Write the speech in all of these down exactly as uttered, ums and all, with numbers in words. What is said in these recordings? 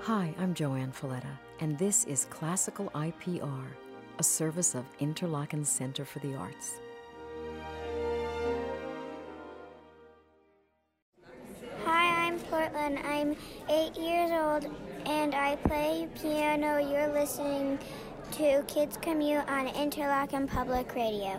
Hi, I'm Joanne Folletta, and this is Classical I P R, a service of Interlaken Center for the Arts. Hi, I'm Portland. I'm eight years old, and I play piano. You're listening to Kids Commute on Interlaken Public Radio.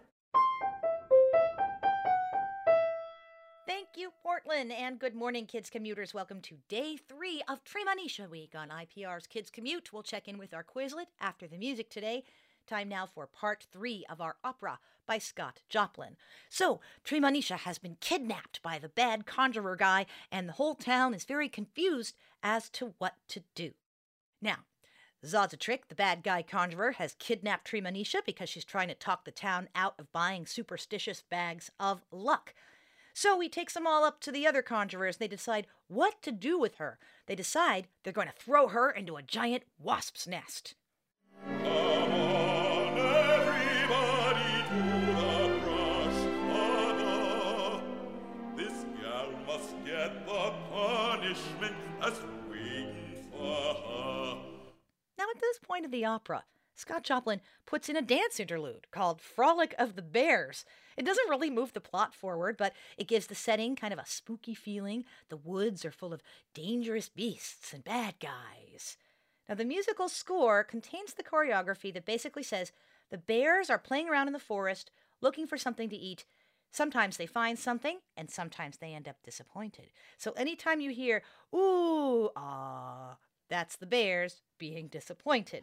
Thank you, Portland, and good morning, Kids Commuters. Welcome to day three of Treemonisha Week on I P R's Kids Commute. We'll check in with our Quizlet after the music today. Time now for part three of our opera by Scott Joplin. So, Treemonisha has been kidnapped by the bad conjurer guy, and the whole town is very confused as to what to do. Now, Zazatrick, the bad guy conjurer, has kidnapped Treemonisha because she's trying to talk the town out of buying superstitious bags of luck. So he takes them all up to the other conjurers. They decide what to do with her. They decide they're going to throw her into a giant wasp's nest. Come on, everybody, to the brush. Ah, this gal must get the punishment that's waiting for her. Now, at this point of the opera, Scott Joplin puts in a dance interlude called Frolic of the Bears. It doesn't really move the plot forward, but it gives the setting kind of a spooky feeling. The woods are full of dangerous beasts and bad guys. Now, the musical score contains the choreography that basically says the bears are playing around in the forest looking for something to eat. Sometimes they find something, and sometimes they end up disappointed. So anytime you hear, ooh, ah, that's the bears being disappointed.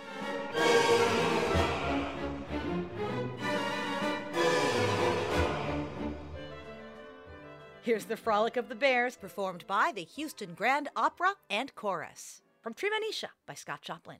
Here's the Frolic of the Bears, performed by the Houston Grand Opera and Chorus. From Treemonisha by Scott Joplin.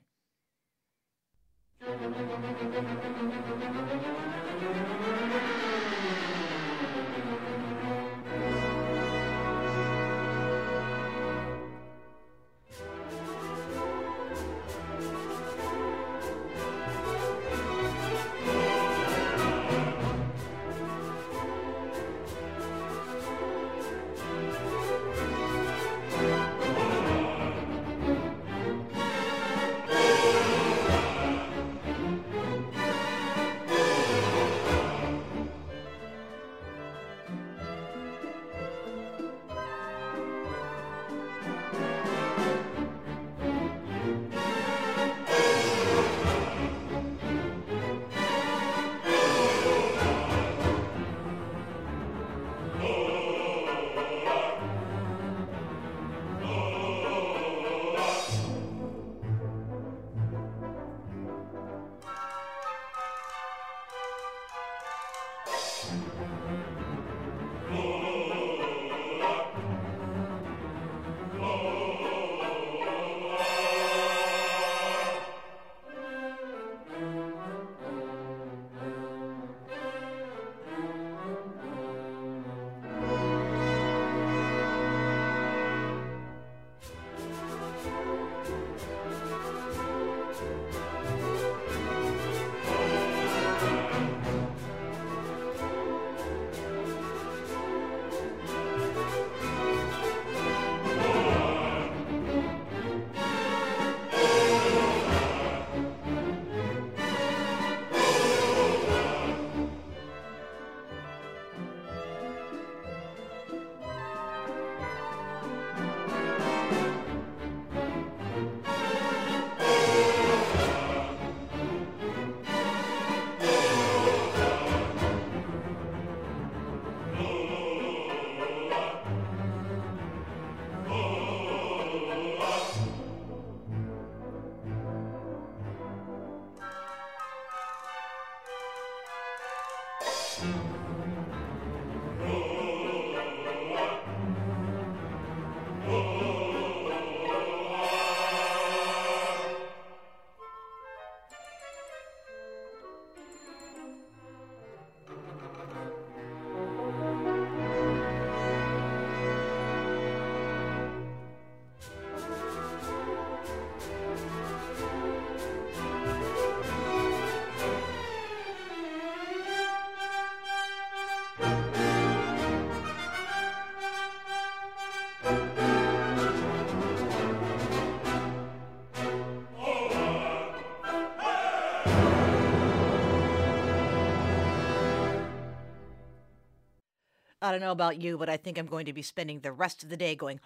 don't know about you, but I think I'm going to be spending the rest of the day going,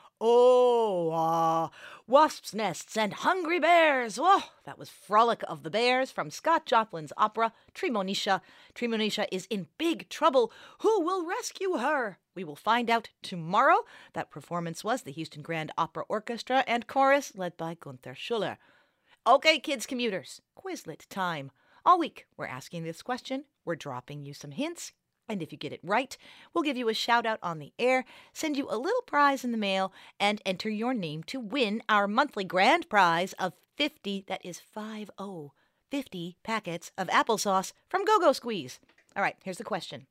oh, ah, uh, wasps' nests and hungry bears. Whoa, that was Frolic of the Bears from Scott Joplin's opera, Tremonisha. Tremonisha is in big trouble. Who will rescue her? We will find out tomorrow. That performance was the Houston Grand Opera Orchestra and Chorus, led by Gunther Schuller. Okay, kids commuters, Quizlet time. All week, we're asking this question. We're dropping you some hints. And if you get it right, we'll give you a shout out on the air, send you a little prize in the mail, and enter your name to win our monthly grand prize of fifty, that is five oh, fifty packets of applesauce from Go-Go Squeeze. All right, here's the question.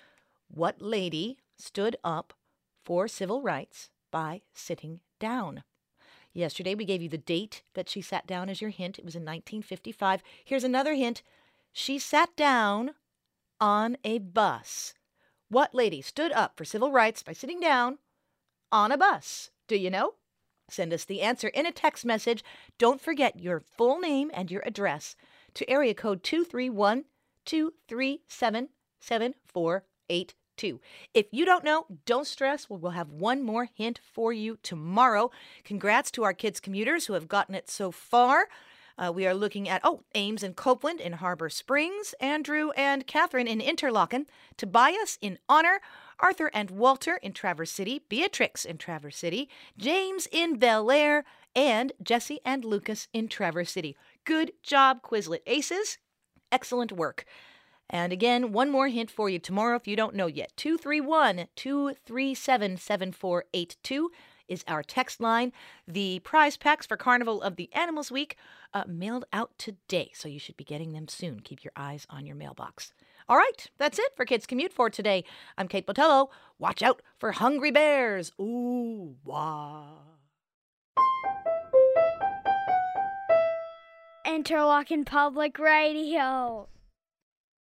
What lady stood up for civil rights by sitting down? Yesterday, we gave you the date that she sat down as your hint. It was in nineteen fifty-five. Here's another hint. She sat down on a bus. What lady stood up for civil rights by sitting down on a bus? Do you know? Send us the answer in a text message. Don't forget your full name and your address to area code two three one, two three seven, seven four eight two. If you don't know, don't stress. We'll have one more hint for you tomorrow. Congrats to our kids commuters who have gotten it so far. Uh, we are looking at, oh, Ames and Copeland in Harbor Springs, Andrew and Catherine in Interlaken, Tobias in Honor, Arthur and Walter in Traverse City, Beatrix in Traverse City, James in Bel Air, and Jesse and Lucas in Traverse City. Good job, Quizlet Aces. Excellent work. And again, one more hint for you tomorrow if you don't know yet. two three one, two three seven, seven four eight two is our text line. The prize packs for Carnival of the Animals Week uh, mailed out today, so you should be getting them soon. Keep your eyes on your mailbox. All right, that's it for Kids Commute for today. I'm Kate Botello. Watch out for hungry bears. Ooh, wah. Interlochen Public Radio.